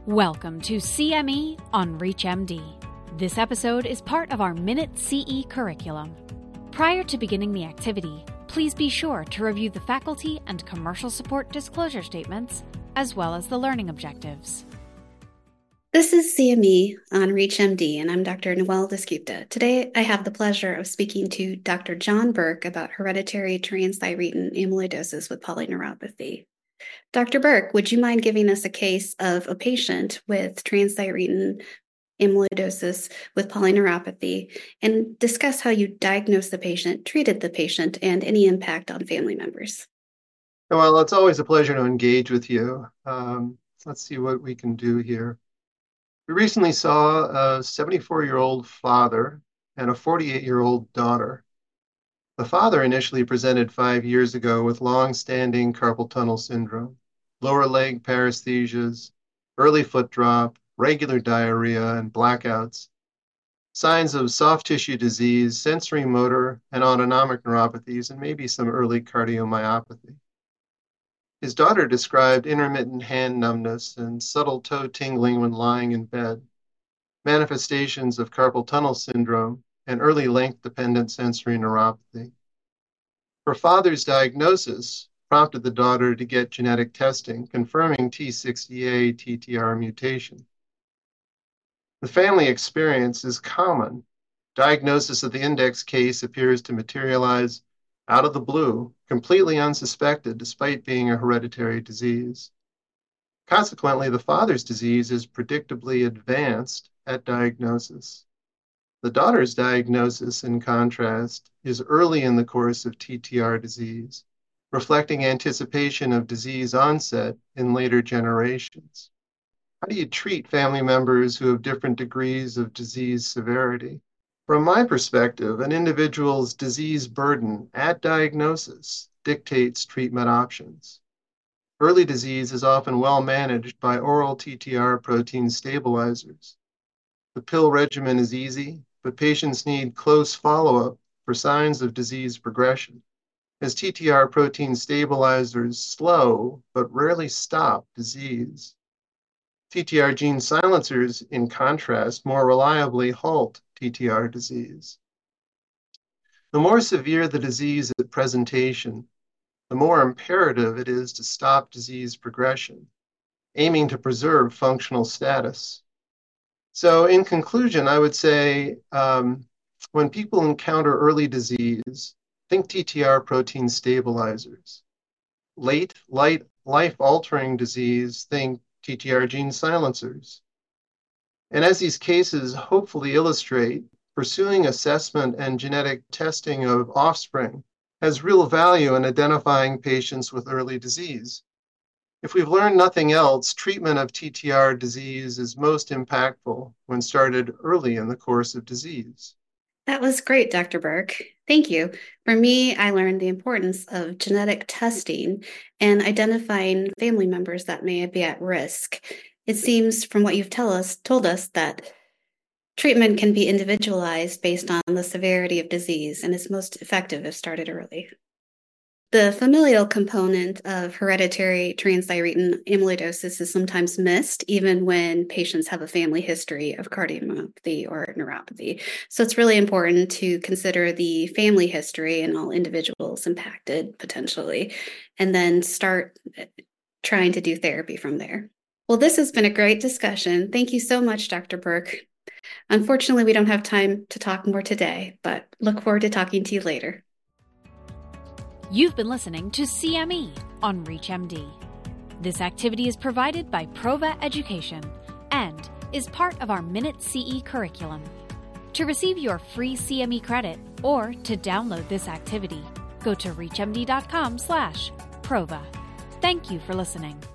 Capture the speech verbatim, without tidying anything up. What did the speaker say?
Welcome to C M E on ReachMD. This episode is part of our Minute C E curriculum. Prior to beginning the activity, please be sure to review the faculty and commercial support disclosure statements, as well as the learning objectives. This is C M E on ReachMD, and I'm Doctor Noel Desgupta. Today, I have the pleasure of speaking to Doctor John Burke about hereditary transthyretin amyloidosis with polyneuropathy. Doctor Burke, would you mind giving us a case of a patient with transthyretin amyloidosis with polyneuropathy and discuss how you diagnosed the patient, treated the patient, and any impact on family members? Well, it's always a pleasure to engage with you. Um, let's see what we can do here. We recently saw a seventy-four-year-old father and a forty-eight-year-old daughter. The father initially presented five years ago with long-standing carpal tunnel syndrome, lower leg paresthesias, early foot drop, regular diarrhea, and blackouts, signs of soft tissue disease, sensory motor, and autonomic neuropathies, and maybe some early cardiomyopathy. His daughter described intermittent hand numbness and subtle toe tingling when lying in bed, manifestations of carpal tunnel syndrome, and early length-dependent sensory neuropathy. Her father's diagnosis prompted the daughter to get genetic testing confirming T sixty A T T R mutation. The family experience is common. Diagnosis of the index case appears to materialize out of the blue, completely unsuspected despite being a hereditary disease. Consequently, the father's disease is predictably advanced at diagnosis. The daughter's diagnosis, in contrast, is early in the course of T T R disease, reflecting anticipation of disease onset in later generations. How do you treat family members who have different degrees of disease severity? From my perspective, an individual's disease burden at diagnosis dictates treatment options. Early disease is often well managed by oral T T R protein stabilizers. The pill regimen is easy, but patients need close follow-up for signs of disease progression, as T T R protein stabilizers slow but rarely stop disease. T T R gene silencers, in contrast, more reliably halt T T R disease. The more severe the disease at presentation, the more imperative it is to stop disease progression, aiming to preserve functional status. So in conclusion, I would say um, when people encounter early disease, think T T R protein stabilizers. Late, light, life-altering disease, think T T R gene silencers. And as these cases hopefully illustrate, pursuing assessment and genetic testing of offspring has real value in identifying patients with early disease. If we've learned nothing else, treatment of T T R disease is most impactful when started early in the course of disease. That was great, Doctor Burke. Thank you. For me, I learned the importance of genetic testing and identifying family members that may be at risk. It seems from what you've tell us, told us that treatment can be individualized based on the severity of disease and is most effective if started early. The familial component of hereditary transthyretin amyloidosis is sometimes missed, even when patients have a family history of cardiomyopathy or neuropathy. So it's really important to consider the family history and all individuals impacted potentially, and then start trying to do therapy from there. Well, this has been a great discussion. Thank you so much, Doctor Burke. Unfortunately, we don't have time to talk more today, but look forward to talking to you later. You've been listening to C M E on ReachMD. This activity is provided by Prova Education and is part of our Minute C E curriculum. To receive your free C M E credit or to download this activity, go to reachmd dot com slash prova. Thank you for listening.